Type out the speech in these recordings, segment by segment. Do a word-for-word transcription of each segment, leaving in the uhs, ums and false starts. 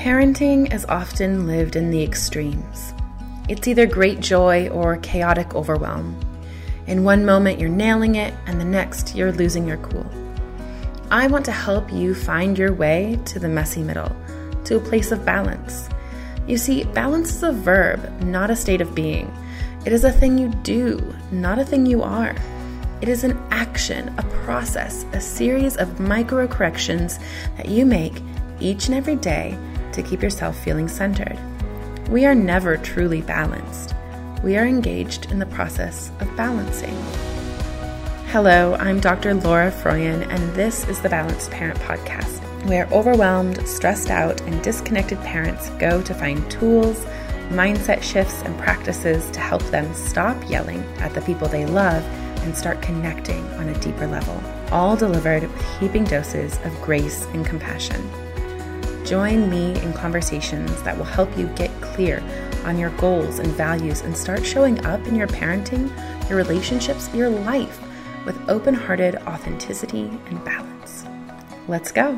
Parenting is often lived in the extremes. It's either great joy or chaotic overwhelm. In one moment you're nailing it, and the next you're losing your cool. I want to help you find your way to the messy middle, to a place of balance. You see, balance is a verb, not a state of being. It is a thing you do, not a thing you are. It is an action, a process, a series of micro corrections that you make each and every day to keep yourself feeling centered. We are never truly balanced. We are engaged in the process of balancing. Hello, I'm Doctor Laura Froyen, and this is the Balanced Parent Podcast, where overwhelmed, stressed out, and disconnected parents go to find tools, mindset shifts, and practices to help them stop yelling at the people they love and start connecting on a deeper level, all delivered with heaping doses of grace and compassion. Join me in conversations that will help you get clear on your goals and values and start showing up in your parenting, your relationships, your life with open-hearted authenticity and balance. Let's go.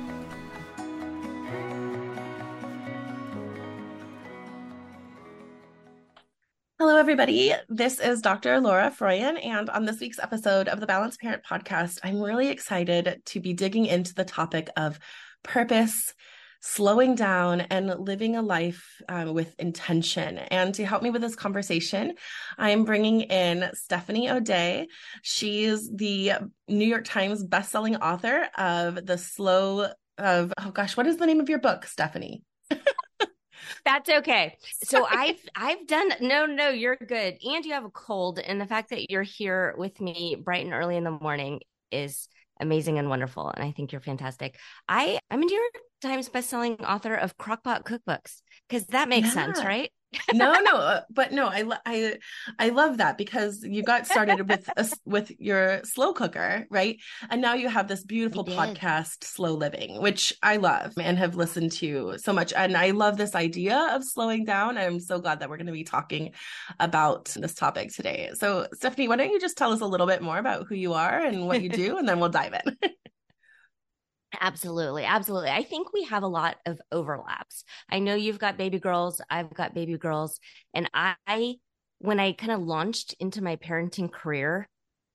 Hello, everybody. This is Doctor Laura Froyen, and on this week's episode of the Balanced Parent Podcast, I'm really excited to be digging into the topic of purpose, slowing down, and living a life um, with intention. And to help me with this conversation, I am bringing in Stephanie O'Day. She's the New York Times bestselling author of The Slow of, oh gosh, what is the name of your book, Stephanie? That's okay. So I've I've done no no you're good, and you have a cold, and the fact that you're here with me bright and early in the morning is amazing and wonderful, and I think you're fantastic. I I'm a New York Times bestselling author of Crock-Pot cookbooks, because that makes Yeah. sense, right? no, no, but no, I, I, I love that, because you got started with a, with your slow cooker, right? And now you have this beautiful podcast, Slow Living, which I love and have listened to so much. And I love this idea of slowing down. I'm so glad that we're going to be talking about this topic today. So Stephanie, why don't you just tell us a little bit more about who you are and what you do, and then we'll dive in. Absolutely. Absolutely. I think we have a lot of overlaps. I know you've got baby girls. I've got baby girls. And I, when I kind of launched into my parenting career,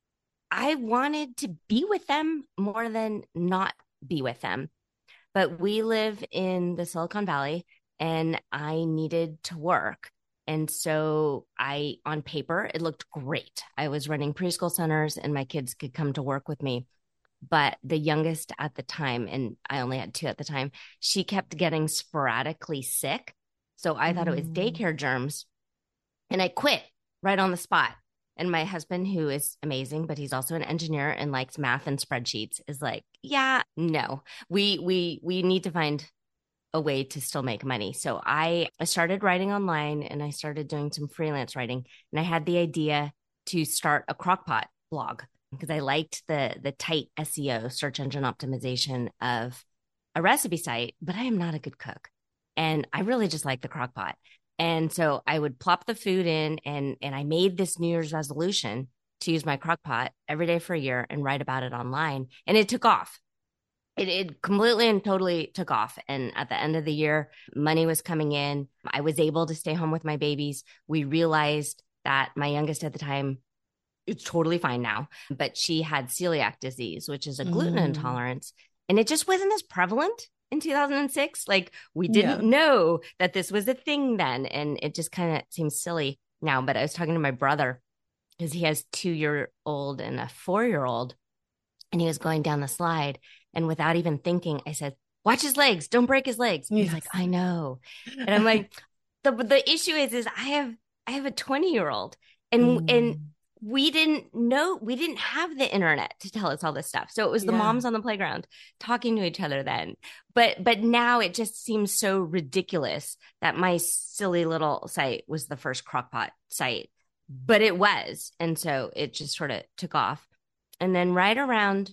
I wanted to be with them more than not be with them. But we live in the Silicon Valley, and I needed to work. And so I, on paper, it looked great. I was running preschool centers, and my kids could come to work with me. But the youngest at the time, and I only had two at the time, she kept getting sporadically sick. So I mm. thought it was daycare germs, and I quit right on the spot. And my husband, who is amazing, but he's also an engineer and likes math and spreadsheets, is like, yeah, no, we, we, we need to find a way to still make money. So I, I started writing online, and I started doing some freelance writing, and I had the idea to start a Crock-Pot blog, because I liked the the tight S E O, search engine optimization, of a recipe site, but I am not a good cook. And I really just like the Crock-Pot. And so I would plop the food in, and and I made this New Year's resolution to use my Crock-Pot every day for a year and write about it online. And it took off. It, it completely and totally took off. And at the end of the year, money was coming in. I was able to stay home with my babies. We realized that my youngest at the time, it's totally fine now, but she had celiac disease, which is a gluten mm. intolerance. And it just wasn't as prevalent in two thousand six. Like, we didn't yeah. know that this was a thing then. And it just kind of seems silly now. But I was talking to my brother, because he has two-year-old and a four-year-old, and he was going down the slide. And without even thinking, I said, watch his legs. Don't break his legs. Yes. He's like, I know. And I'm like, the the issue is, is I have, I have a twenty-year-old, and, mm. and, we didn't know, we didn't have the internet to tell us all this stuff. So it was the yeah. moms on the playground talking to each other then. But, but now it just seems so ridiculous that my silly little site was the first Crock-Pot site, but it was. And so it just sort of took off. And then right around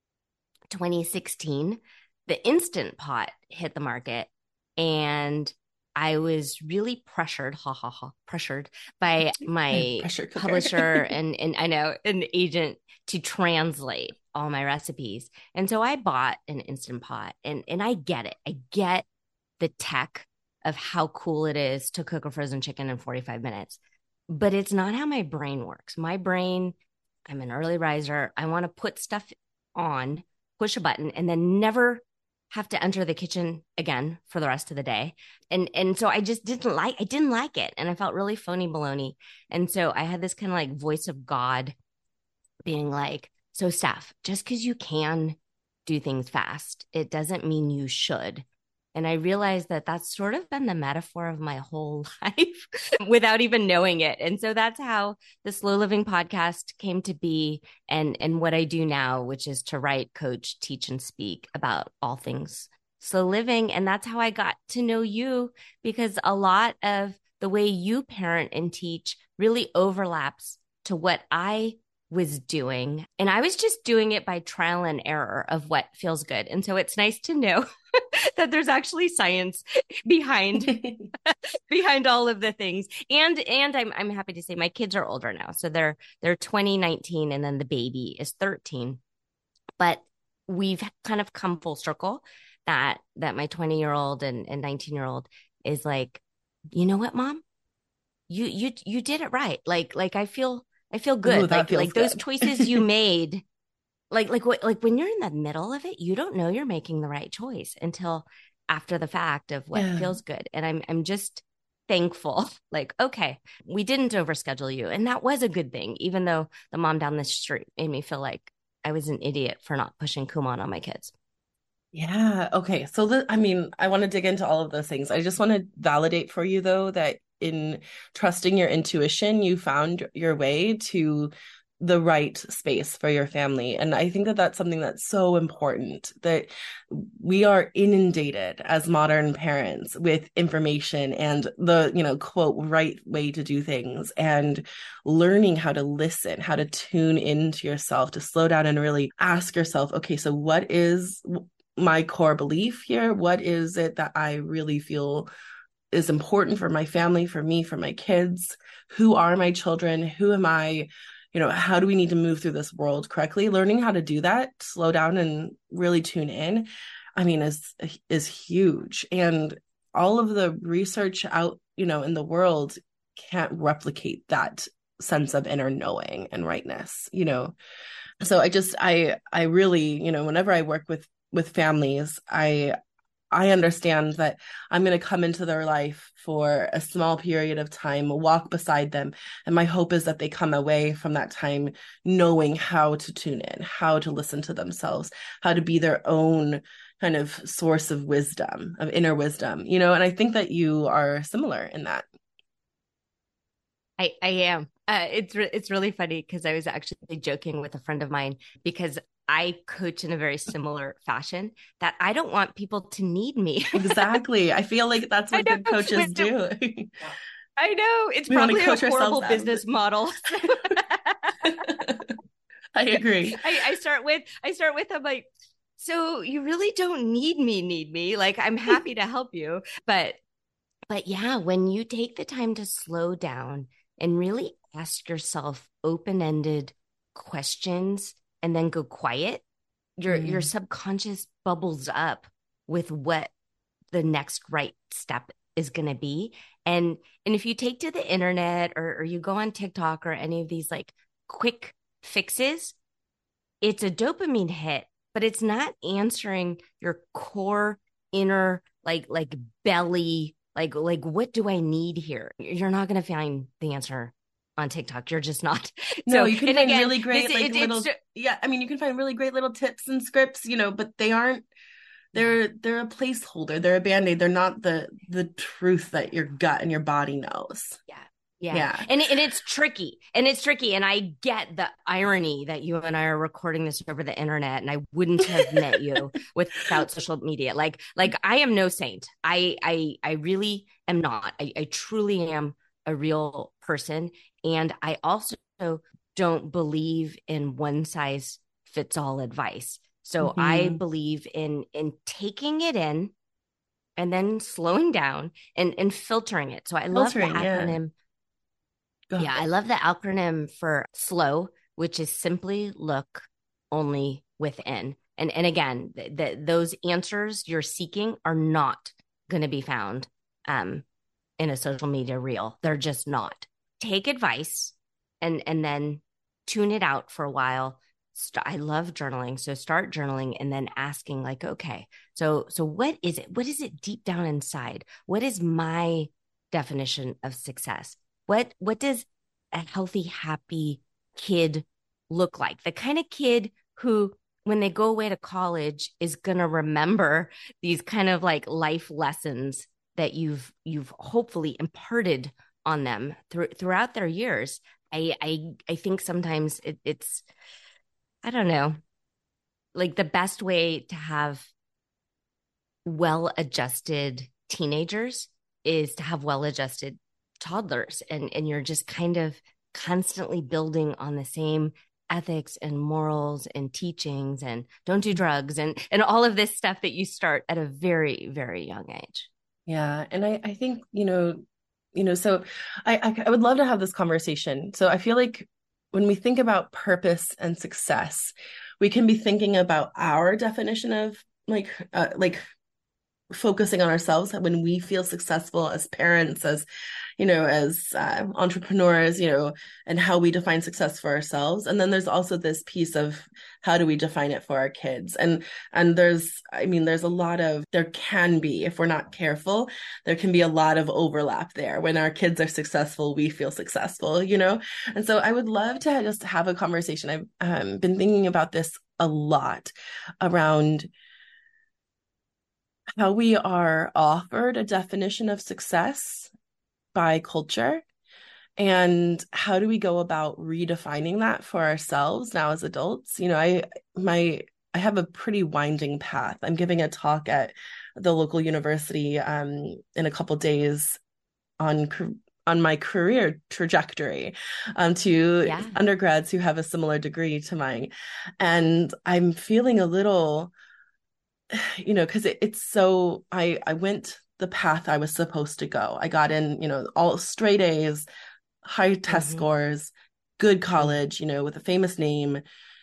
twenty sixteen, the Instant Pot hit the market, and I was really pressured, ha ha ha, pressured by my publisher and, and I know an agent to translate all my recipes. And so I bought an Instant Pot, and, and I get it. I get the tech of how cool it is to cook a frozen chicken in forty-five minutes. But it's not how my brain works. My brain, I'm an early riser. I want to put stuff on, push a button, and then never have to enter the kitchen again for the rest of the day. And and so I just didn't like I didn't like it. And I felt really phony baloney. And so I had this kind of like voice of God being like, so Steph, just because you can do things fast, it doesn't mean you should. And I realized that that's sort of been the metaphor of my whole life without even knowing it. And so that's how the Slow Living podcast came to be, and, and what I do now, which is to write, coach, teach, and speak about all things slow living. And that's how I got to know you, because a lot of the way you parent and teach really overlaps to what I was doing. And I was just doing it by trial and error of what feels good. And so it's nice to know that there's actually science behind behind all of the things. And and I'm I'm happy to say my kids are older now. So they're they're twenty, nineteen, and then the baby is thirteen. But we've kind of come full circle that that my twenty-year-old and, and nineteen-year-old is like, you know what, Mom? You you you did it right. Like like I feel I feel good. Ooh, like like good. those choices you made. Like, like, like when you're in the middle of it, you don't know you're making the right choice until after the fact of what yeah. feels good. And I'm, I'm just thankful. Like, okay, we didn't overschedule you. And that was a good thing, even though the mom down the street made me feel like I was an idiot for not pushing Kumon on my kids. Yeah. Okay. So, the, I mean, I want to dig into all of those things. I just want to validate for you, though, that in trusting your intuition, you found your way to the right space for your family. And I think that that's something that's so important, that we are inundated as modern parents with information and the, you know, quote, right way to do things, and learning how to listen, how to tune into yourself, to slow down and really ask yourself, okay, so what is my core belief here? What is it that I really feel is important for my family, for me, for my kids? Who are my children? Who am I? You know, how do we need to move through this world correctly? Learning how to do that, slow down and really tune in, I mean, is is huge. And all of the research out, you know, in the world can't replicate that sense of inner knowing and rightness, you know. So I just, I, I really, you know, whenever I work with with families, I I understand that I'm going to come into their life for a small period of time, walk beside them. And my hope is that they come away from that time knowing how to tune in, how to listen to themselves, how to be their own kind of source of wisdom, of inner wisdom, you know, and I think that you are similar in that. I, I am. Uh, it's re- it's really funny because I was actually joking with a friend of mine, because I coach in a very similar fashion, that I don't want people to need me. Exactly. I feel like that's what good coaches do. I know. It's we probably a horrible business model. I agree. I, I start with, I start with, I'm like, so you really don't need me, need me. Like, I'm happy to help you. But, but yeah, when you take the time to slow down and really ask yourself open-ended questions and then go quiet, your mm. your subconscious bubbles up with what the next right step is going to be. And and if you take to the internet or, or you go on TikTok or any of these like quick fixes, it's a dopamine hit, but it's not answering your core inner like like belly, like like what do I need here? You're not going to find the answer on TikTok. You're just not. No, so, you can find again, really great this, like it, little yeah, I mean you can find really great little tips and scripts, you know, but they aren't they're yeah. they're a placeholder. They're a band-aid. They're not the the truth that your gut and your body knows. Yeah. Yeah. Yeah. And and it's tricky. And it's tricky. And I get the irony that you and I are recording this over the internet, and I wouldn't have met you without social media. Like like I am no saint. I I I really am not. I, I truly am a real person. And I also don't believe in one size fits all advice. So mm-hmm. I believe in in taking it in and then slowing down and, and filtering it. So I filtering, love the acronym. Yeah. yeah, I love the acronym for SLOW, which is simply look only within. And and again, th- th- those answers you're seeking are not going to be found um, in a social media reel. They're just not. Take advice and and then tune it out for a while. St- I love journaling. So start journaling and then asking like, okay, so so what is it? What is it deep down inside? What is my definition of success? What what does a healthy, happy kid look like? The kind of kid who, when they go away to college, is going to remember these kind of like life lessons that you've you've hopefully imparted on them through, throughout their years. I I I think sometimes it, it's I don't know, like the best way to have well-adjusted teenagers is to have well-adjusted toddlers, and and you're just kind of constantly building on the same ethics and morals and teachings and don't do drugs and and all of this stuff that you start at a very, very young age. Yeah. And I, I think, you know, you know, so I, I I would love to have this conversation. So I feel like when we think about purpose and success, we can be thinking about our definition of like uh, like focusing on ourselves when we feel successful as parents, as, you know, as uh, entrepreneurs, you know, and how we define success for ourselves. And then there's also this piece of how do we define it for our kids? And, and there's, I mean, there's a lot of, there can be, if we're not careful, there can be a lot of overlap there. When our kids are successful, we feel successful, you know? And so I would love to just have a conversation. I've um, been thinking about this a lot around how we are offered a definition of success by culture, and how do we go about redefining that for ourselves now as adults. You know, I my I have a pretty winding path. I'm giving a talk at the local university um, in a couple days on on my career trajectory um, to Yeah. undergrads who have a similar degree to mine, and I'm feeling a little, you know, because it, it's so, I, I went the path I was supposed to go. I got in, you know, all straight A's, high test Mm-hmm. scores, good college, you know, with a famous name,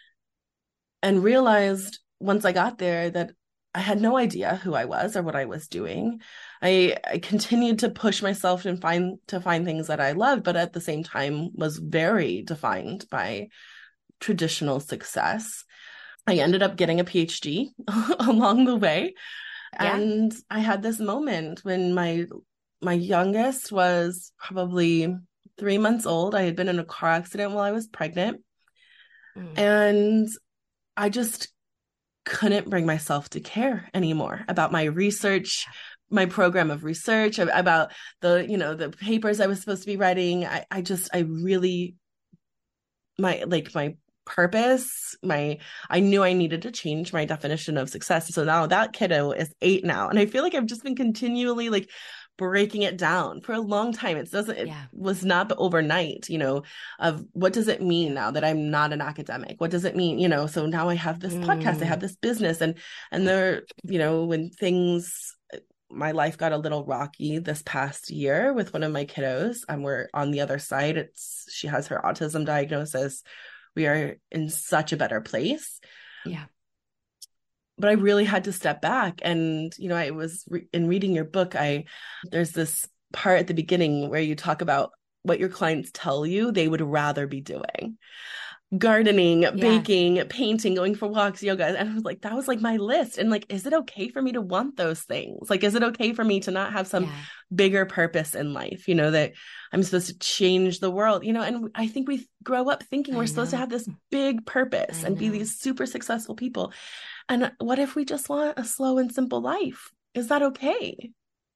and realized once I got there that I had no idea who I was or what I was doing. I, I continued to push myself and find to find things that I loved, but at the same time was very defined by traditional success. I ended up getting a PhD along the way. Yeah. And I had this moment when my my youngest was probably three months old. I had been in a car accident while I was pregnant. Mm. And I just couldn't bring myself to care anymore about my research, my program of research, about the, you know, the papers I was supposed to be writing. I, I just, I really, my, like my purpose, my, I knew I needed to change my definition of success. So now that kiddo is eight now. And I feel like I've just been continually like breaking it down for a long time. It doesn't, it Yeah. was not overnight, you know, of what does it mean now that I'm not an academic? What does it mean? You know, so now I have this Mm. podcast, I have this business, and, and there, you know, when things, my life got a little rocky this past year with one of my kiddos, and we're on the other side. It's, she has her autism diagnosis. We are in such a better place. Yeah. But I really had to step back. And, you know, I was re- in reading your book, I, there's this part at the beginning where you talk about what your clients tell you they would rather be doing. Gardening, Yeah. baking, painting, going for walks, yoga. And I was like, that was like my list. And like, is it okay for me to want those things? Like, is it okay for me to not have some Yeah. bigger purpose in life? You know, that I'm supposed to change the world, you know? And I think we grow up thinking I we're supposed to know. have this big purpose I and be know. these super successful people. And what if we just want a slow and simple life? Is that okay?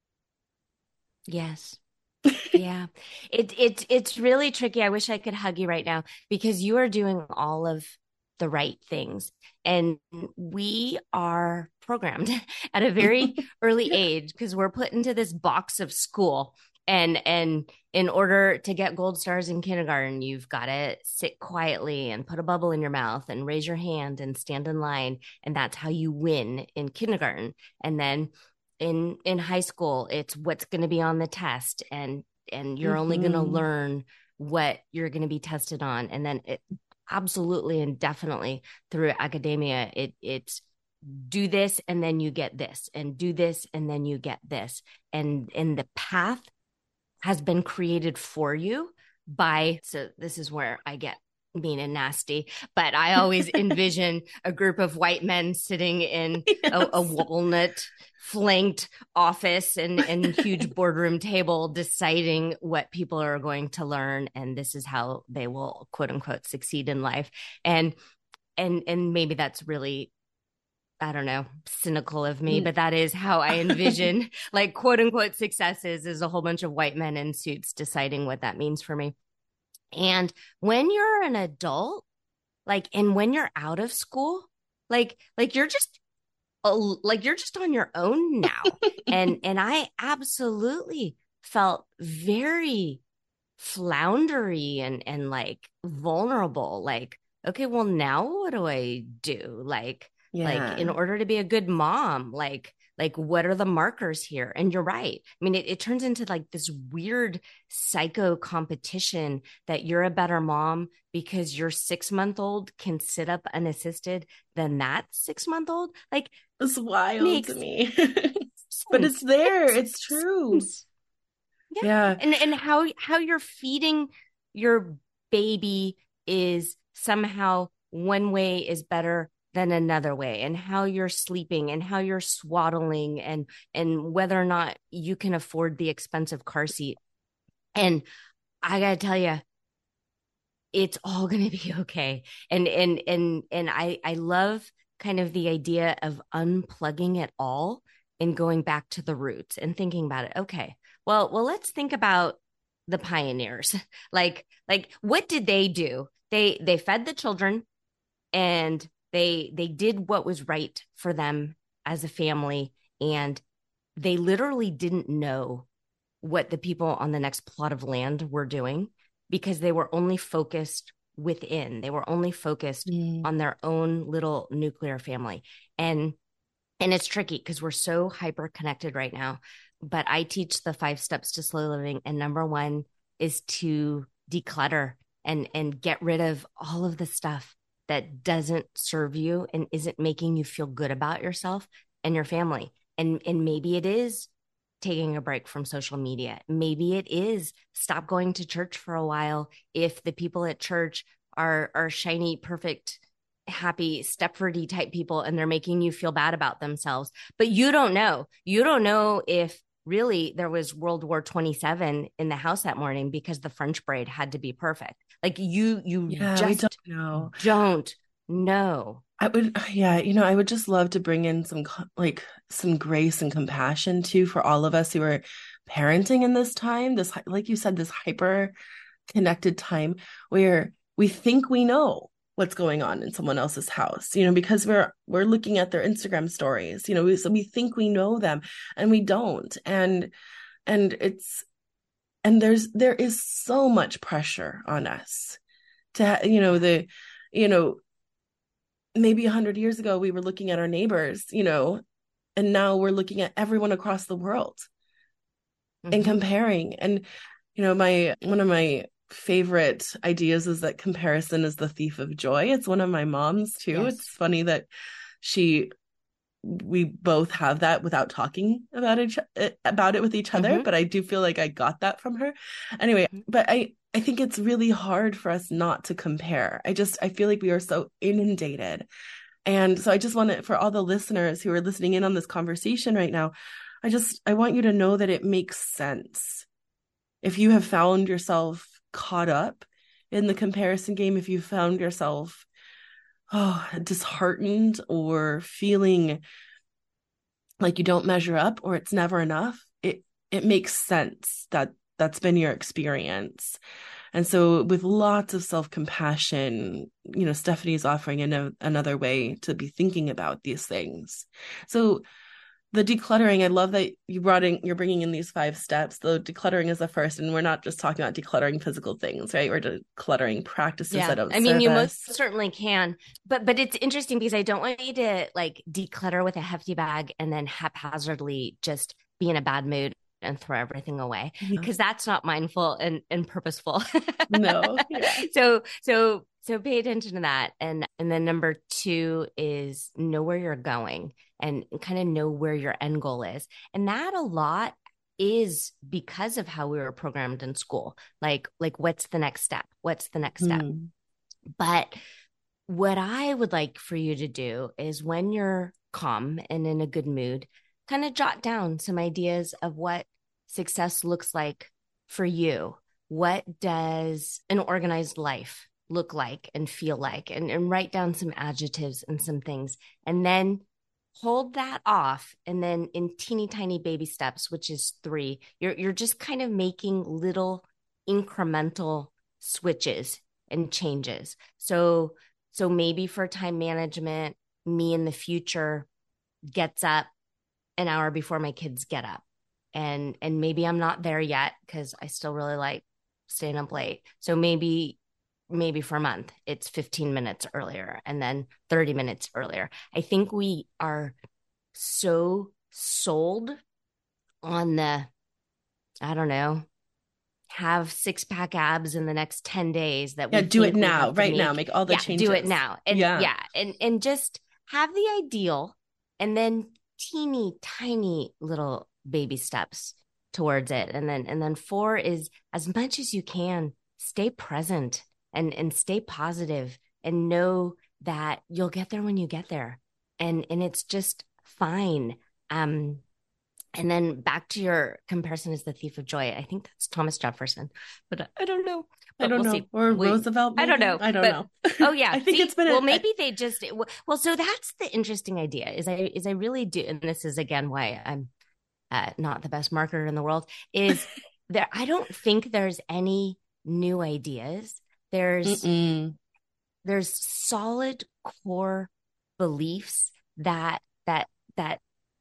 Yes. Yeah. It it it's really tricky. I wish I could hug you right now because you are doing all of the right things. And we are programmed at a very early age because we're put into this box of school. And and in order to get gold stars in kindergarten, you've got to sit quietly and put a bubble in your mouth and raise your hand and stand in line. And that's how you win in kindergarten. And then in in high school, it's what's going to be on the test, and and you're only going to Mhm. learn what you're going to be tested on. And then it absolutely and definitely through academia, it it's do this and then you get this, and do this and then you get this. And, and the path has been created for you by, so this is where I get mean and nasty, but I always envision a group of white men sitting in yes. a, a walnut flanked office and, and huge boardroom table deciding what people are going to learn. And this is how they will, quote unquote, succeed in life. And, and, and maybe that's really, I don't know, cynical of me, but that is how I envision like quote unquote successes, is a whole bunch of white men in suits deciding what that means for me. And when you're an adult, like, and when you're out of school, like, like you're just, like you're just on your own now. and, and I absolutely felt very floundery and, and like vulnerable. Like, okay, well now what do I do? Like, yeah. like in order to be a good mom, like, like what are the markers here? And you're right. I mean, it, it turns into like this weird psycho competition that you're a better mom because your six month old can sit up unassisted than that six month old. Like, it's wild to me, but it's there. It's, it's true. Yeah. yeah. And, and how, how you're feeding your baby is somehow one way is better than another way, and how you're sleeping and how you're swaddling and, and whether or not you can afford the expensive car seat. And I gotta tell you, it's all going to be okay. And, and, and, and I, I love kind of the idea of unplugging it all and going back to the roots and thinking about it. Okay, well, well, let's think about the pioneers. like, like what did they do? They, they fed the children, and They they did what was right for them as a family, and they literally didn't know what the people on the next plot of land were doing, because they were only focused within. They were only focused mm. on their own little nuclear family. And and it's tricky because we're so hyper connected right now. But I teach the five steps to slow living, and number one is to declutter and and get rid of all of the stuff that doesn't serve you and isn't making you feel good about yourself and your family. And, and maybe it is taking a break from social media. Maybe it is stop going to church for a while if the people at church are, are shiny, perfect, happy, Stepfordy type people, and they're making you feel bad about themselves. But you don't know. You don't know if really there was World War twenty-seven in the house that morning because the French braid had to be perfect. Like you, you yeah, just don't know. Don't know. I would, yeah, you know, I would just love to bring in some like some grace and compassion too for all of us who are parenting in this time. This, like you said, this hyper connected time where we think we know what's going on in someone else's house, you know, because we're we're looking at their Instagram stories, you know, we, so we think we know them and we don't, and and it's and there's there is so much pressure on us to, you know, the, you know, maybe a hundred years ago we were looking at our neighbors, you know, and now we're looking at everyone across the world mm-hmm. and comparing, and you know, my one of my favorite ideas is that comparison is the thief of joy. It's one of my mom's too. Yes. It's funny that she we both have that without talking about it about it with each other, mm-hmm. but I do feel like I got that from her anyway. Mm-hmm. But I I think it's really hard for us not to compare. I just I feel like we are so inundated, and so I just want to, for all the listeners who are listening in on this conversation right now, I just I want you to know that it makes sense. If you have found yourself caught up in the comparison game, if you found yourself oh disheartened or feeling like you don't measure up or it's never enough, it it makes sense that that's been your experience. And so with lots of self-compassion, you know, Stephanie's offering an, another way to be thinking about these things. So the decluttering, I love that you brought in, you're bringing in these five steps. The decluttering is the first, and we're not just talking about decluttering physical things, right? We're decluttering practices yeah. that don't I mean, serve you us. most certainly can, but but it's interesting because I don't want you to like declutter with a hefty bag and then haphazardly just be in a bad mood and throw everything away, because yeah. that's not mindful and, and purposeful. No. Yeah. So so So pay attention to that. And and then number two is know where you're going and kind of know where your end goal is. And that a lot is because of how we were programmed in school. Like, like what's the next step? What's the next step? Mm. But what I would like for you to do is when you're calm and in a good mood, kind of jot down some ideas of what success looks like for you. What does an organized life look like and feel like? And, and write down some adjectives and some things. And then hold that off. And then in teeny tiny baby steps, which is three, you're, you're just kind of making little incremental switches and changes. So, so maybe for time management, me in the future gets up an hour before my kids get up. And, and maybe I'm not there yet because I still really like staying up late. So maybe, maybe for a month, it's fifteen minutes earlier and then thirty minutes earlier. I think we are so sold on the, I don't know, have six pack abs in the next ten days that we yeah, do it think we now, have to right make- now, make all the yeah, changes. do it now. And Yeah. yeah. And, and just have the ideal and then teeny tiny little baby steps towards it. And then, and then four is as much as you can, stay present and, and stay positive and know that you'll get there when you get there. And, and it's just fine. Um, and then back to your comparison is the thief of joy. I think that's Thomas Jefferson, but I don't know. But I don't we'll know. see. Or We- Roosevelt. I don't maybe? know. I don't but- know. Oh yeah. I think See? it's been. Well, a, maybe they just. Well, so that's the interesting idea. Is I is I really do, and this is again why I'm uh, not the best marketer in the world. Is there? I don't think there's any new ideas. There's Mm-mm. there's solid core beliefs that that that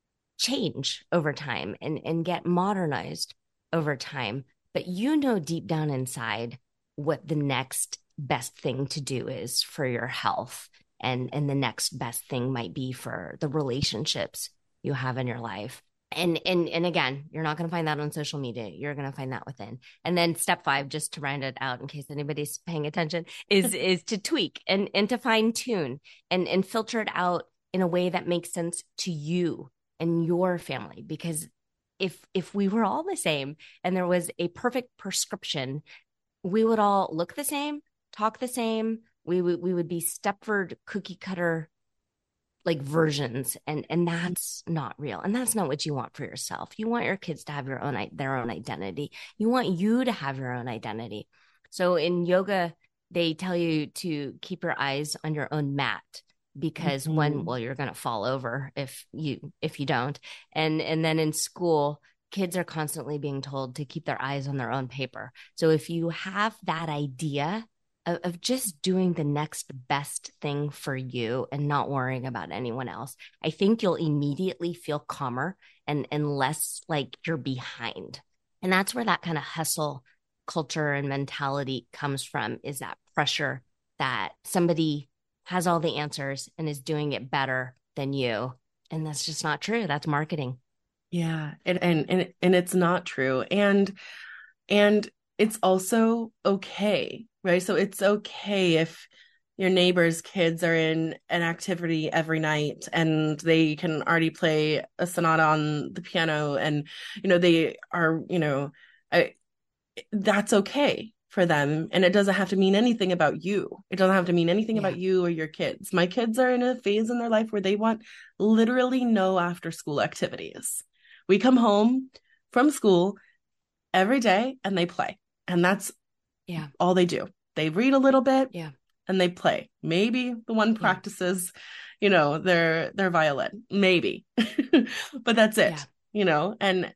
change over time and and get modernized over time. But you know deep down inside what the next best thing to do is for your health, and and the next best thing might be for the relationships you have in your life. And and and again, you're not going to find that on social media. You're going to find that within. And then step five, just to round it out in case anybody's paying attention, is is to tweak and and to fine tune and and filter it out in a way that makes sense to you and your family. Because if if we were all the same and there was a perfect prescription, we would all look the same, talk the same. We would we would be Stepford cookie cutter like versions, and and that's not real, and that's not what you want for yourself. You want your kids to have your own their own identity. You want you to have your own identity. So in yoga, they tell you to keep your eyes on your own mat, because Mhm. when well you're going to fall over if you if you don't. And and then in school, kids are constantly being told to keep their eyes on their own paper. So if you have that idea of, of just doing the next best thing for you and not worrying about anyone else, I think you'll immediately feel calmer and, and less like you're behind. And that's where that kind of hustle culture and mentality comes from, is that pressure that somebody has all the answers and is doing it better than you. And that's just not true. That's marketing. Yeah, and and and and it's not true. And and it's also okay, right? So it's okay if your neighbor's kids are in an activity every night and they can already play a sonata on the piano, and you know they are, you know, I, that's okay for them, and it doesn't have to mean anything about you. It doesn't have to mean anything Yeah. about you or your kids. My kids are in a phase in their life where they want literally no after school activities. We come home from school every day and they play. And that's Yeah. all they do. They read a little bit Yeah. and they play. Maybe the one Yeah. practices, you know, their their violin. Maybe. But that's it, Yeah. you know, and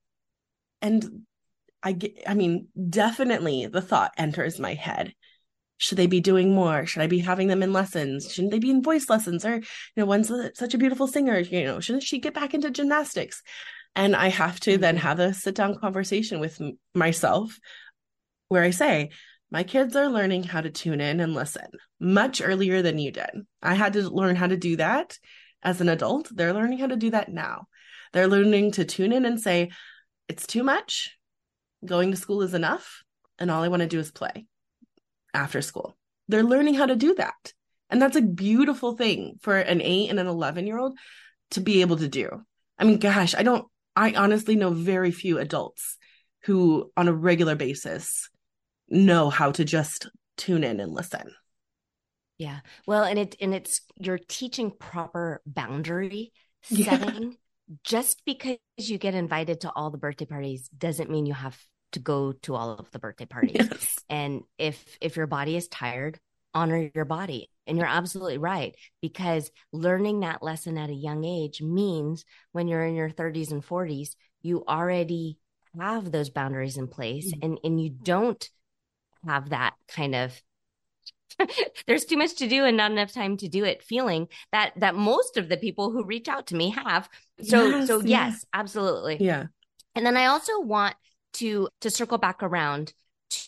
and I get, I mean, definitely the thought enters my head. Should they be doing more? Should I be having them in lessons? Shouldn't they be in voice lessons? Or, you know, one's a, such a beautiful singer, you know, shouldn't she get back into gymnastics? And I have to then Mhm. have a sit down conversation with m- myself where I say, my kids are learning how to tune in and listen much earlier than you did. I had to learn how to do that as an adult. They're learning how to do that now. They're learning to tune in and say, it's too much. Going to school is enough. And all I want to do is play after school. they're learning how to do that. And that's a beautiful thing for an eight and an eleven year old to be able to do. I mean, gosh, I don't, I honestly know very few adults who on a regular basis know how to just tune in and listen. Yeah. Well, and it, and it's, you're teaching proper boundary setting. Yeah. Just because you get invited to all the birthday parties doesn't mean you have to go to all of the birthday parties. Yes. And if, if your body is tired, honor your body. And you're absolutely right, because learning that lesson at a young age means when you're in your thirties and forties, you already have those boundaries in place, mm-hmm. and, and you don't have that kind of there's too much to do and not enough time to do it feeling that that most of the people who reach out to me have. So yes, so yes, yes, absolutely. Yeah. And then I also want to to circle back around to,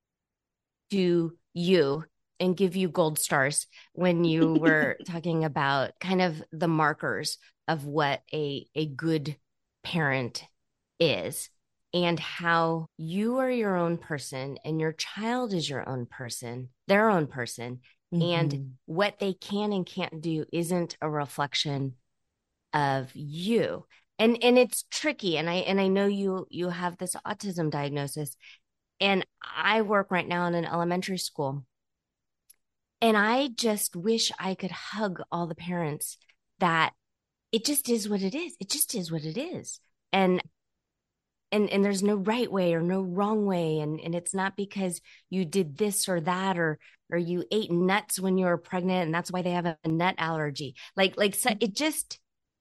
to you and give you gold stars when you were talking about kind of the markers of what a a good parent is, and how you are your own person and your child is your own person, their own person. Mm-hmm. And what they can and can't do isn't a reflection of you. And and it's tricky. And I and I know you you have this autism diagnosis. And I work right now in an elementary school. And I just wish I could hug all the parents that it just is what it is. It just is what it is. And And and there's no right way or no wrong way. And, and it's not because you did this or that, or or you ate nuts when you were pregnant and that's why they have a nut allergy. Like, like so it just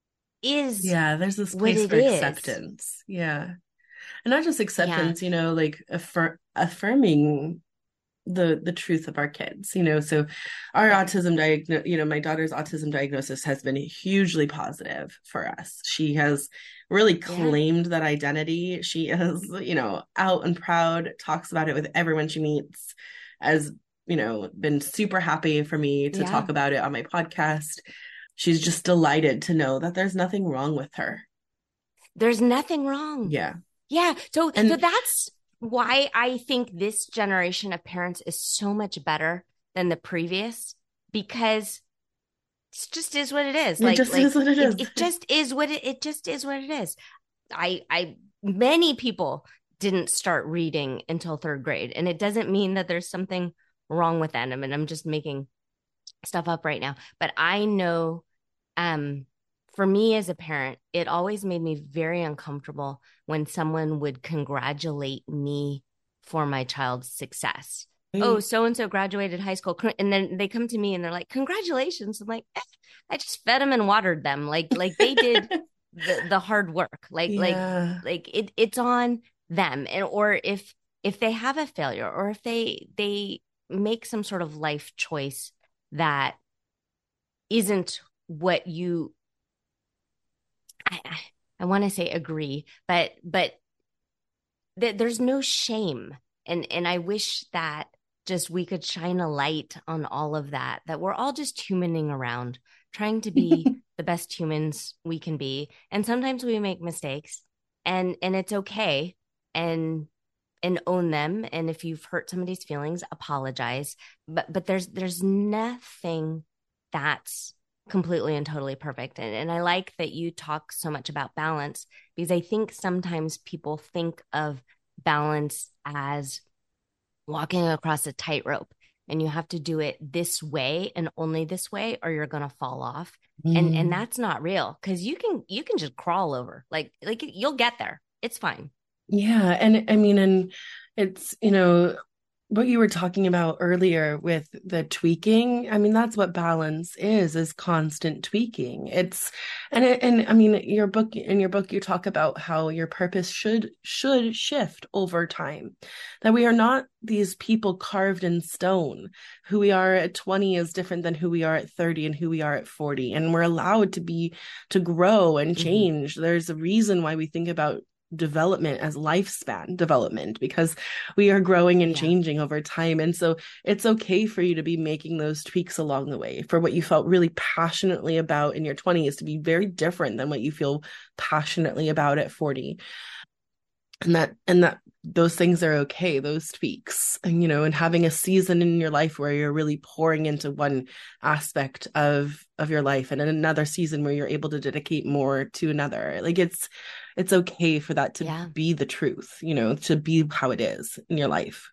is. Yeah, there's this place for is. acceptance. Yeah. And not just acceptance, yeah. you know, like affir- affirming the the truth of our kids, you know. So our yeah. autism diagnosis, you know, my daughter's autism diagnosis has been hugely positive for us. She has really claimed yeah. that identity. She is, you know, out and proud, talks about it with everyone she meets, has, you know, been super happy for me to yeah. talk about it on my podcast. She's just delighted to know that there's nothing wrong with her. There's nothing wrong. Yeah. Yeah. So, and, so that's why I think this generation of parents is so much better than the previous, because it just is what it is. It like, just like, is what it is. It, it just is what it, it just is what it is. I, I, many people didn't start reading until third grade, and it doesn't mean that there's something wrong with them. And I'm just making stuff up right now, but I know, um, for me as a parent, it always made me very uncomfortable when someone would congratulate me for my child's success. Mm. Oh, so-and-so graduated high school. And then they come to me and they're like, congratulations. I'm like, eh, I just fed them and watered them. Like, like they did the, the hard work. Like, yeah. like, like it, it's on them. And, or if, if they have a failure, or if they, they make some sort of life choice that isn't what you, I, I, I want to say agree, but but th- there's no shame, and and I wish that just we could shine a light on all of that. That we're all just humaning around, trying to be the best humans we can be, and sometimes we make mistakes, and and it's okay, and and own them. And if you've hurt somebody's feelings, apologize. But but there's there's nothing that's completely and totally perfect. And, and I like that you talk so much about balance, because I think sometimes people think of balance as walking across a tightrope, and you have to do it this way and only this way, or you're going to fall off. Mm. And and that's not real, because you can you can just crawl over, like like you'll get there. It's fine. Yeah. And I mean, and it's, you know, what you were talking about earlier with the tweaking, I mean, that's what balance is, is constant tweaking. It's, and, it, and I mean, your book, in your book, you talk about how your purpose should, should shift over time, that we are not these people carved in stone. Who we are at twenty is different than who we are at thirty and who we are at forty. And we're allowed to be, to grow and change. Mm-hmm. There's a reason why we think about development as lifespan development, because we are growing and yeah. changing over time. And so it's okay for you to be making those tweaks along the way. For what you felt really passionately about in your twenties to be very different than what you feel passionately about at forty. And that, and that those things are okay, those tweaks, and, you know, and having a season in your life where you're really pouring into one aspect of of your life, and in another season where you're able to dedicate more to another. Like it's it's okay for that to Yeah. be the truth, you know, to be how it is in your life.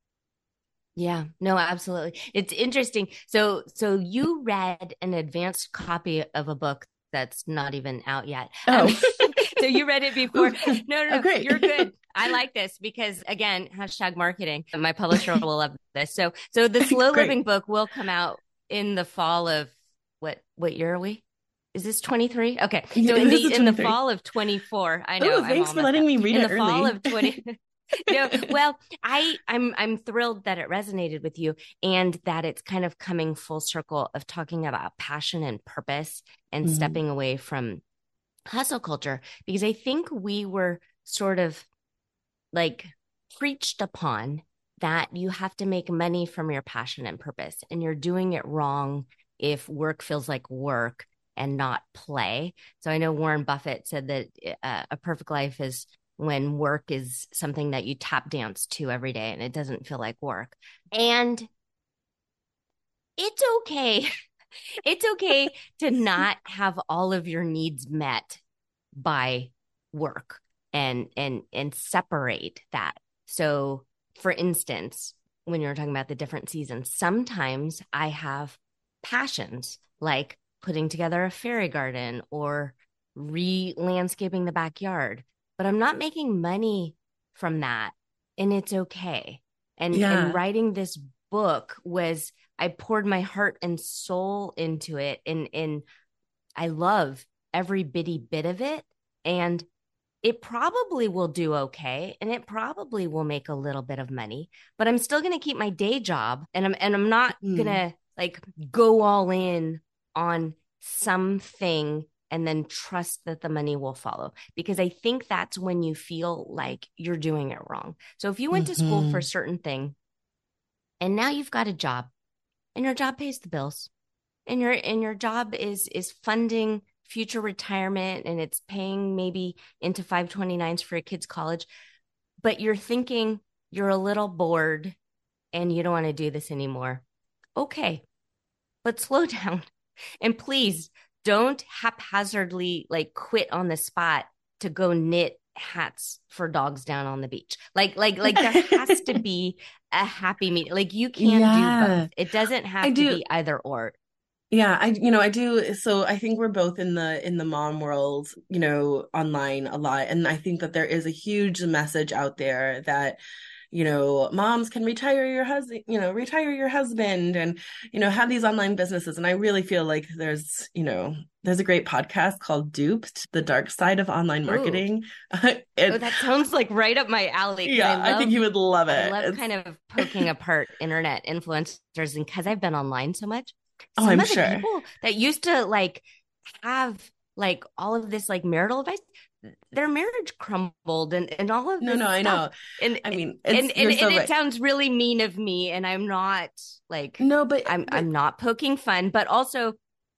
Yeah, no, absolutely. It's interesting. So, so you read an advanced copy of a book that's not even out yet. Oh, Um, so you read it before. No, no, no, oh, great. You're good. I like this because again, hashtag marketing. My publisher will love this. So, so the Slow Great. Living book will come out in the fall of what, what year are we? Is this twenty-three? Okay. So Yeah, in this the, is in the twenty-three. fall of twenty-four, I know. Oh, I'm thanks all for messed letting up. me read In it the fall early. of twenty. No, well, I I'm I'm thrilled that it resonated with you and that it's kind of coming full circle of talking about passion and purpose and Mhm. stepping away from hustle culture, because I think we were sort of like preached upon that you have to make money from your passion and purpose, and you're doing it wrong if work feels like work and not play. So I know Warren Buffett said that uh, a perfect life is when work is something that you tap dance to every day and it doesn't feel like work. And it's okay. It's okay to not have all of your needs met by work and and and separate that. So for instance, when you're talking about the different seasons, sometimes I have passions like putting together a fairy garden or re-landscaping the backyard, but I'm not making money from that, and it's okay. And Yeah. and writing this book was, I poured my heart and soul into it, and and I love every bitty bit of it, and it probably will do okay, and it probably will make a little bit of money, but I'm still going to keep my day job, and I'm and I'm not Mm. going to like go all in on something and then trust that the money will follow, because I think that's when you feel like you're doing it wrong. So if you went to school for a Mhm. certain thing and now you've got a job and your job pays the bills and your and your job is is funding future retirement and it's paying maybe into five twenty-nines for a kid's college, but you're thinking you're a little bored and you don't want to do this anymore. Okay, but slow down. And please don't haphazardly like quit on the spot to go knit hats for dogs down on the beach. Like, like, like there has to be a happy medium. Like you can Yeah. do both. It doesn't have I to do. be either or. Yeah, I you know, I do. So I think we're both in the in the mom world, you know, online a lot. And I think that there is a huge message out there that, you know, moms can retire your husband, you know, retire your husband and, you know, have these online businesses. And I really feel like there's, you know, there's a great podcast called Duped, The Dark Side of Online Marketing. Oh, that sounds like right up my alley. 'cause Yeah, I, love, I think you would love it. I love It's- kind of poking apart internet influencers, and because I've been online so much, Oh, some I'm of the sure. people that used to like have like all of this like marital advice, their marriage crumbled and, and all of No, this no, I know. stuff. And I mean, and, it's, and, you're and, so it right. sounds really mean of me, and I'm not like No, but I'm but I'm not poking fun, but also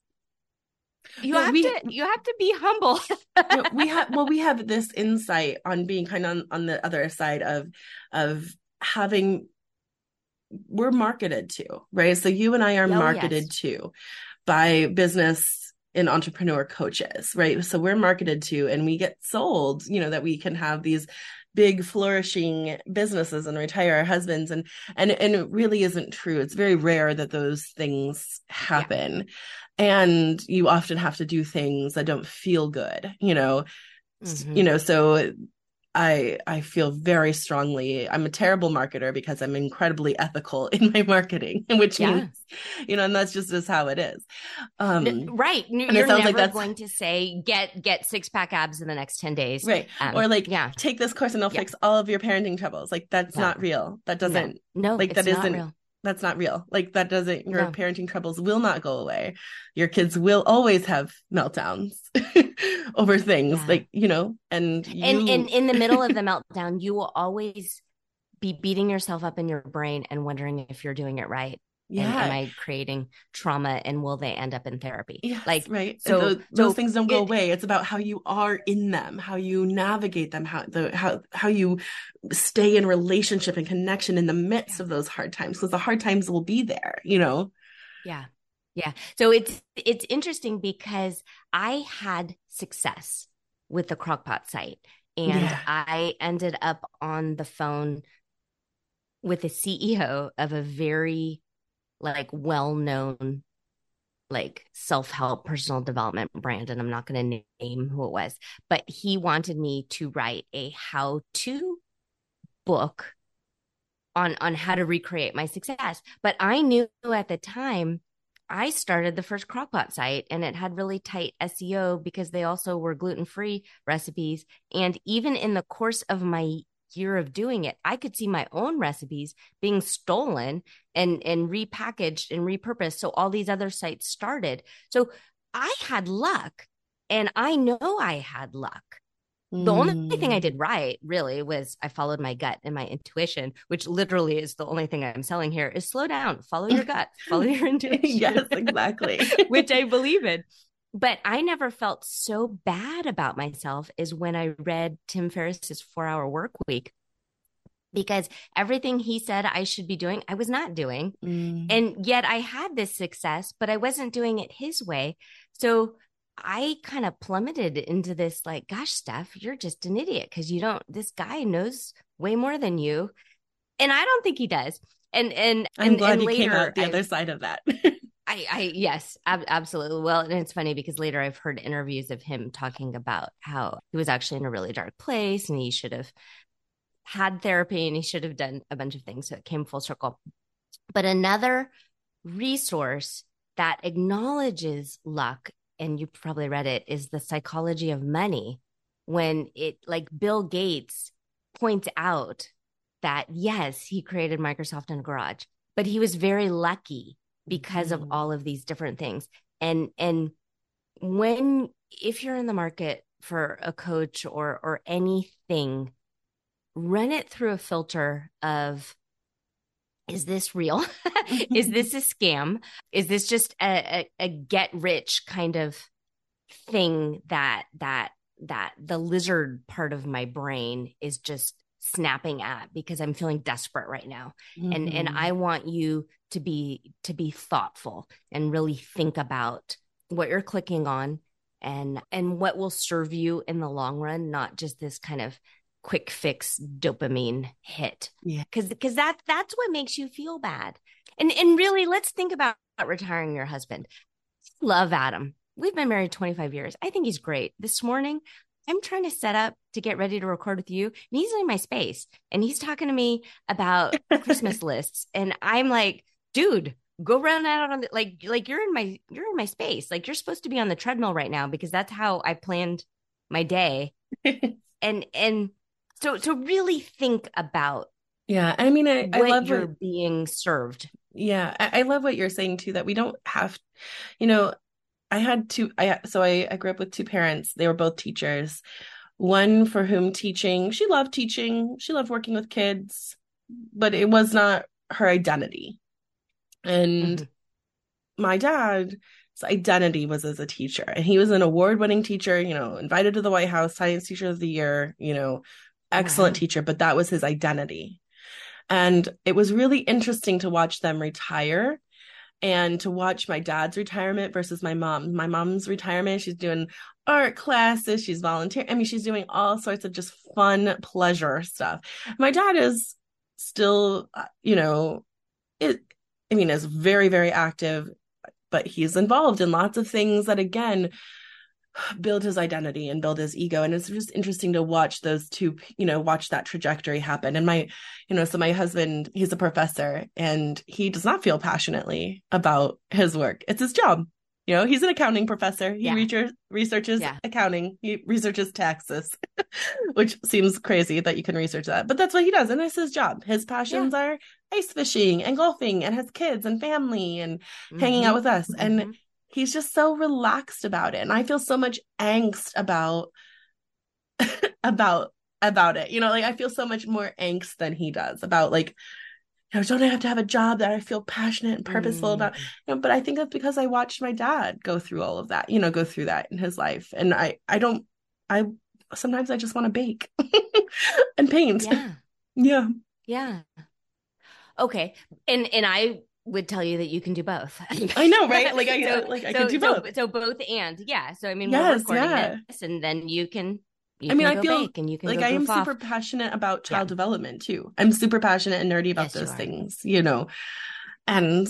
you no, have we to you have to be humble. no, we have well, we have this insight on being kind of on, on the other side of of having we're marketed to, right? So you and I are Oh, marketed yes. to by business and entrepreneur coaches, right? So we're marketed to, and we get sold, you know, that we can have these big flourishing businesses and retire our husbands, and and and it really isn't true. It's very rare that those things happen. Yeah. And you often have to do things that don't feel good, you know. Mm-hmm. You know, so I I feel very strongly. I'm a terrible marketer because I'm incredibly ethical in my marketing, which yeah. means, you know, and that's just is how it is. Um, no, right. You're never like that's... going to say get get six pack abs in the next ten days. Right. Um, or like, yeah. take this course and it'll yeah. fix all of your parenting troubles. Like that's no. not real. That doesn't, no, no like it's that not isn't, real. That's not real. Like that doesn't, your no. parenting troubles will not go away. Your kids will always have meltdowns over things yeah. like, you know, and you... and, and in the middle of the meltdown, you will always be beating yourself up in your brain and wondering if you're doing it right. And am Yeah. I creating trauma, and will they end up in therapy? Yes, Like, right. so those, so those things don't go it, away. It's about how you are in them, how you navigate them, how the how how you stay in relationship and connection in the midst yeah. of those hard times, because the hard times will be there, you know. Yeah. Yeah. So it's it's interesting because I had success with the Crockpot site, and Yeah. I ended up on the phone with the C E O of a very like well-known like self-help personal development brand, and I'm not going to name who it was, but he wanted me to write a how-to book on on how to recreate my success. But I knew at the time I started the first Crockpot site, and it had really tight S E O because they also were gluten-free recipes. And even in the course of my year of doing it, I could see my own recipes being stolen and and repackaged and repurposed. So all these other sites started. So I had luck, and I know I had luck. The only thing I Mm. did right really was I followed my gut and my intuition, which literally is the only thing I'm selling here, is slow down, follow your gut, follow your intuition. Yes, exactly. Which I believe in. But I never felt so bad about myself as when I read Tim Ferriss's four hour work week, because everything he said I should be doing, I was not doing. Mm. And yet I had this success, but I wasn't doing it his way. So I kind of plummeted into this like, gosh, Steph, you're just an idiot because you don't, this guy knows way more than you. And I don't think he does. And, and, I'm and, glad and you later, came out the I've, other side of that. I, I, yes, ab- absolutely. Well, and it's funny because later I've heard interviews of him talking about how he was actually in a really dark place and he should have had therapy and he should have done a bunch of things. So it came full circle. But another resource that acknowledges luck, and you probably read it, is The Psychology of Money, when it like Bill Gates points out that yes, he created Microsoft in a garage, but he was very lucky because mm. of all of these different things. And and when if you're in the market for a coach or or anything, run it through a filter of, is this real? Is this a scam? Is this just a, a, a get rich kind of thing that that that the lizard part of my brain is just snapping at because I'm feeling desperate right now? Mm-hmm. And and I want you to be to be thoughtful and really think about what you're clicking on and and what will serve you in the long run, not just this kind of quick fix dopamine hit. Yeah. Cause, cause that, that's what makes you feel bad. And, and really, let's think about retiring your husband. Love Adam. We've been married twenty-five years. I think he's great. This morning, I'm trying to set up to get ready to record with you. And he's in my space and he's talking to me about Christmas lists. And I'm like, dude, go run out on the, like, like you're in my, you're in my space. Like you're supposed to be on the treadmill right now because that's how I planned my day. and, and, So, so really think about. Yeah. I mean, I, I love you're what, being served. Yeah. I, I love what you're saying too, that we don't have, you know, I had two, I, so I, I grew up with two parents. They were both teachers. One for whom teaching, she loved teaching. She loved working with kids, but it was not her identity. And mm-hmm. my dad's identity was as a teacher, and he was an award-winning teacher, you know, invited to the White House, Science Teacher of the Year, you know, excellent wow. teacher, but that was his identity. And it was really interesting to watch them retire and to watch my dad's retirement versus my mom. My mom's retirement, she's doing art classes, she's volunteering. I mean, she's doing all sorts of just fun pleasure stuff. My dad is still, you know, it, I mean, is very, very active, but he's involved in lots of things that, again, build his identity and build his ego. And it's just interesting to watch those two, you know, watch that trajectory happen. And my, you know, so my husband, he's a professor and he does not feel passionately about his work. It's his job. You know, he's an accounting professor. He yeah. research, researches yeah. accounting. He researches taxes, which seems crazy that you can research that, but that's what he does. And it's his job. His passions yeah. are ice fishing and golfing and has kids and family and mm-hmm. hanging out with us. Mm-hmm. And he's just so relaxed about it. And I feel so much angst about, about, about it. You know, like I feel so much more angst than he does about like you know, don't I have to have a job that I feel passionate and purposeful about? Mm. You know, but I think that's because I watched my dad go through all of that, you know, go through that in his life. And I, I don't, I, sometimes I just want to bake and paint. Yeah. Yeah. Yeah. Okay. And, and I would tell you that you can do both. I know, right? Like I, so, like I so, can do so, both. So both and yeah. So, I mean, Yes, we're recording yeah. this and then you can, you I mean, can I go feel bake and you can like go I am goof off. super passionate about child Yeah. development too. I'm super passionate and nerdy about Yes, you those are. things, you know, and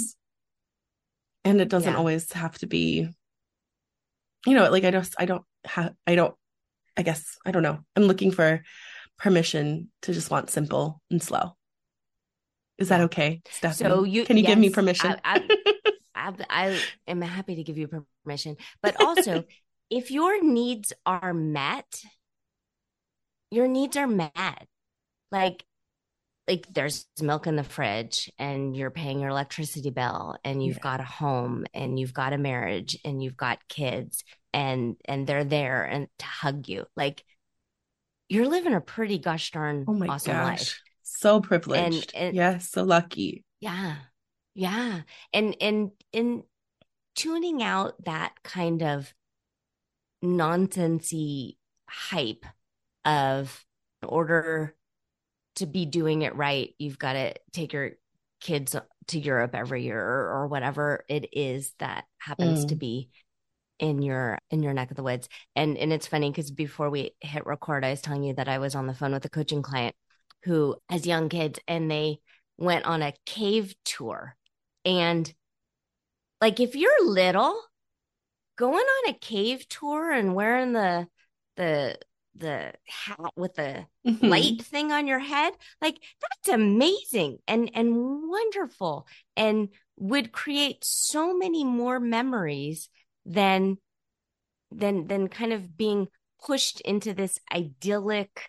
and it doesn't Yeah. always have to be, you know, like I just I don't have I don't I guess I don't know. I'm looking for permission to just want simple and slow. Is that Yeah. okay, Stephanie? So you, Can you give yes, me permission? I, I, I, I am happy to give you permission, but also if your needs are met, your needs are met. Like, like there's milk in the fridge and you're paying your electricity bill and you've Yeah. got a home and you've got a marriage and you've got kids and, and they're there and to hug you. Like you're living a pretty gosh darn Oh my awesome gosh. life. So privileged. And, and yes, so lucky. yeah. Yeah. And and in tuning out that kind of nonsensy hype of in order to be doing it right, you've got to take your kids to Europe every year or, or whatever it is that happens mm. to be in your in your neck of the woods. And and it's funny because before we hit record, I was telling you that I was on the phone with a coaching client who has young kids and they went on a cave tour. And like if you're little, going on a cave tour and wearing the the the hat with the mm-hmm. light thing on your head, like that's amazing and and wonderful and would create so many more memories than than than kind of being pushed into this idyllic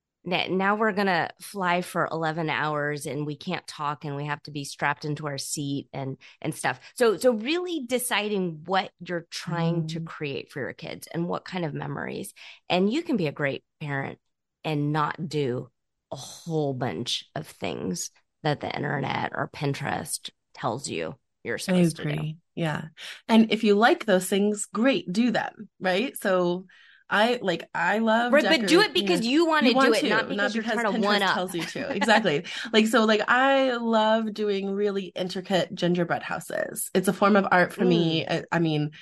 now we're going to fly for eleven hours and we can't talk and we have to be strapped into our seat and and stuff. So so really deciding what you're trying mm. to create for your kids and what kind of memories. And you can be a great parent and not do a whole bunch of things that the internet or Pinterest tells you you're supposed I agree. to do. Yeah. And if you like those things, great, do them, right? So I like I love right, but do it because you want to do it, to, not because, not because you're trying to Pinterest one up. tells you to. Exactly. Like so, like I love doing really intricate gingerbread houses. It's a form of art for mm. me. I, I mean,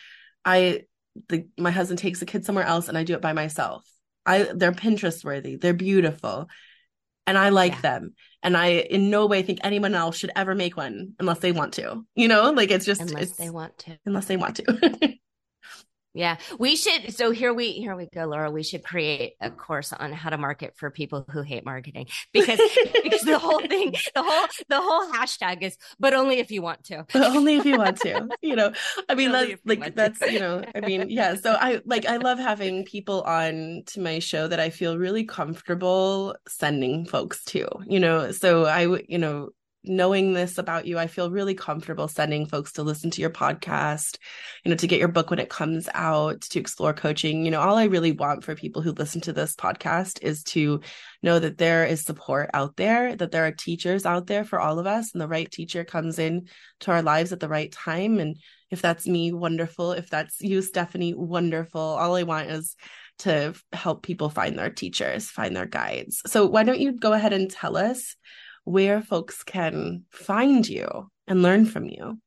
I the my husband takes the kids somewhere else, and I do it by myself. I they're Pinterest worthy. They're beautiful, and I like yeah. them. And I in no way think anyone else should ever make one unless they want to. You know, like it's just unless it's, they want to. Unless they want to. Yeah, we should. So here we here we go, Laura. We should create a course on how to market for people who hate marketing because because the whole thing, the whole the whole hashtag is, but only if you want to. But only if you want to. You know, I mean, that's like that's you know, I mean, yeah. So I like I love having people on to my show that I feel really comfortable sending folks to. You know, so I would you know. knowing this about you, I feel really comfortable sending folks to listen to your podcast, you know, to get your book when it comes out, to explore coaching. You know, all I really want for people who listen to this podcast is to know that there is support out there, that there are teachers out there for all of us, and the right teacher comes in to our lives at the right time. And if that's me, wonderful. If that's you, Stephanie, wonderful. All I want is to help people find their teachers, find their guides. So why don't you go ahead and tell us where folks can find you and learn from you?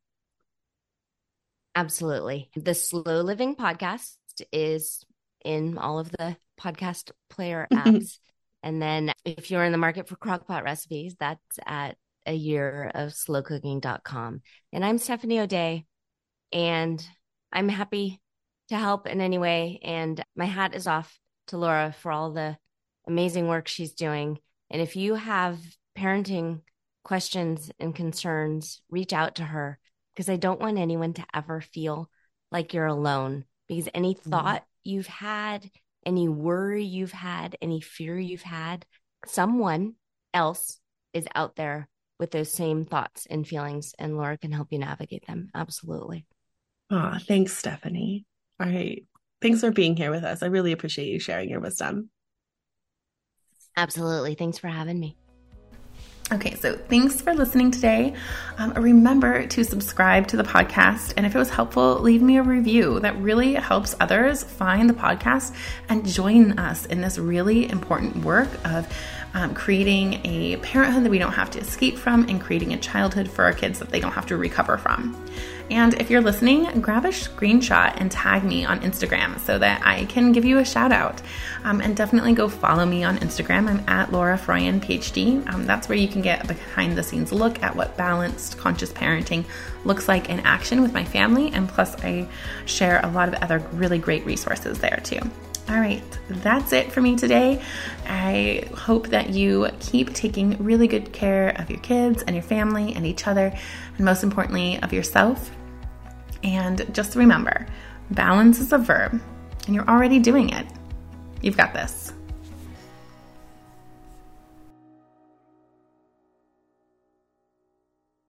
Absolutely. The Slow Living Podcast is in all of the podcast player apps. And then if you're in the market for crockpot recipes, that's at a year of slow cooking dot com. And I'm Stephanie O'Day, and I'm happy to help in any way. And my hat is off to Laura for all the amazing work she's doing. And if you have parenting questions and concerns, reach out to her, because I don't want anyone to ever feel like you're alone, because any thought mm-hmm. you've had, any worry you've had, any fear you've had, someone else is out there with those same thoughts and feelings, and Laura can help you navigate them. Absolutely. Oh, thanks, Stephanie. All right. Thanks for being here with us. I really appreciate you sharing your wisdom. Absolutely. Thanks for having me. Okay, so thanks for listening today. Um, remember to subscribe to the podcast. And if it was helpful, leave me a review. That really helps others find the podcast and join us in this really important work of um, creating a parenthood that we don't have to escape from and creating a childhood for our kids that they don't have to recover from. And if you're listening, grab a screenshot and tag me on Instagram so that I can give you a shout out. Um, and definitely go follow me on Instagram. I'm at Laura Froyen, PhD. Um, that's where you can get a behind the scenes look at what balanced conscious parenting looks like in action with my family. And plus I share a lot of other really great resources there too. All right, that's it for me today. I hope that you keep taking really good care of your kids and your family and each other, and most importantly, of yourself. And just remember, balance is a verb, and you're already doing it. You've got this.